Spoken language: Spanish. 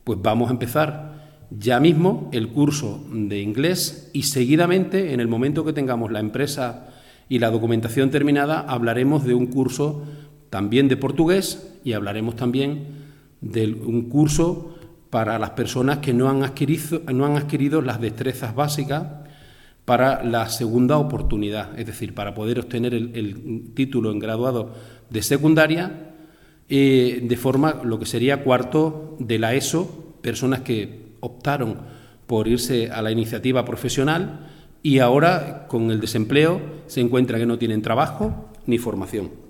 Pues vamos a empezar ya mismo el curso de inglés y seguidamente, en el momento que tengamos la empresa y la documentación terminada, hablaremos de un curso también de portugués y hablaremos también de un curso para las personas que no han adquirido las destrezas básicas para la segunda oportunidad, es decir, para poder obtener el título en graduado de secundaria de forma, lo que sería cuarto de la ESO, personas que optaron por irse a la iniciativa profesional y ahora, con el desempleo, se encuentran que no tienen trabajo ni formación.